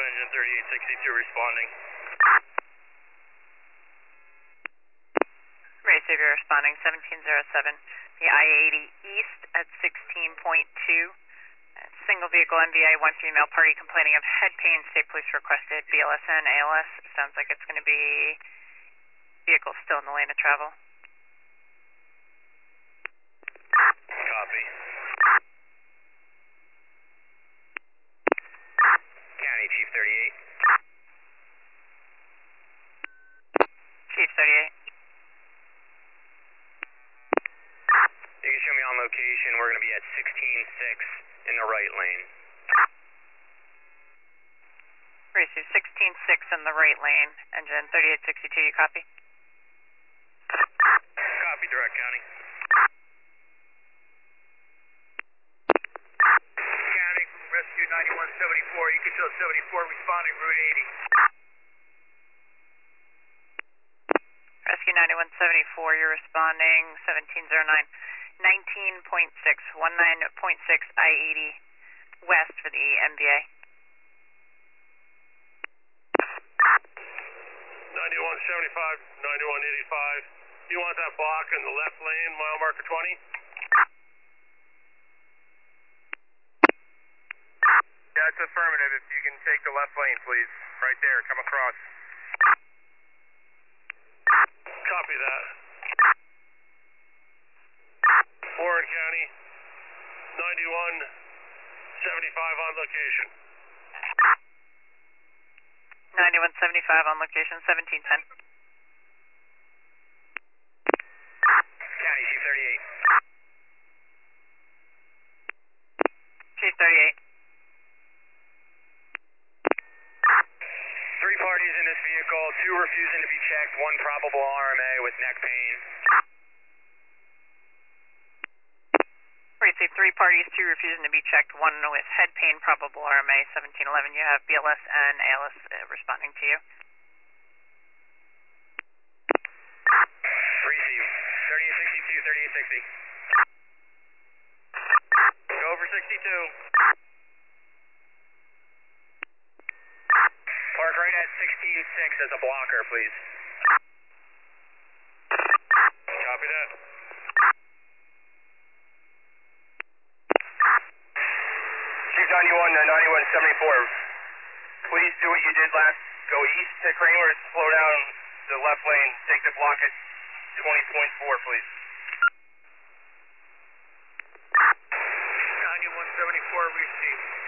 engine 3862 responding. Ray Savior responding 1707. The I-80 east at 16.2. Single vehicle MVA, one female party complaining of head pain. State police requested BLSN, ALS. Sounds like it's going to be vehicle still in the lane of travel. Copy. County Chief 38. Chief 38. You can show me on location. We're going to be at 16.6 in the right lane. Receive 16.6 in the right lane. Engine 3862, you copy? Copy, direct county. County, rescue 9174. You can show 74 responding, Route 80. Rescue 9174, you're responding 1709. 19.6, 19.6 I-80 west for the MVA. 9175, 9185. You want that block in the left lane, mile marker 20? Yeah, it's affirmative. If you can take the left lane, please. Right there, come across. Copy that. Warren County, 9175 on location. 9175 on location, 1710. County, Chief 38. Chief 38. Three parties in this vehicle, two refusing to be checked, one probable RMA with neck pain. Receive three parties, two refusing to be checked, one with head pain, probable RMA, 1711. You have BLS and ALS responding to you. Receive 3862, 3860. Go over 62. Park right at 16.6 as a blocker, please. Copy that. Chief 9174. Please do what you did last. Go east to Kramer, slow down the left lane. Take the block at 20.4, please. 9174 received.